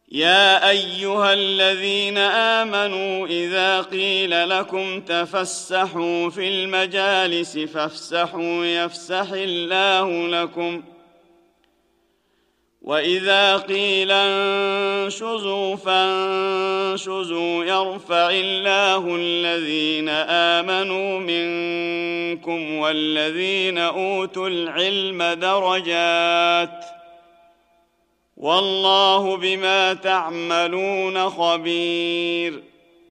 يا أيها الذين آمنوا إذا قيل لكم تفسحوا في المجالس فافسحوا يفسح الله لكم، وإذا قيل انشزوا فانشزوا يرفع الله الذين آمنوا منكم والذين أوتوا العلم درجات، والله بما تعملون خبير.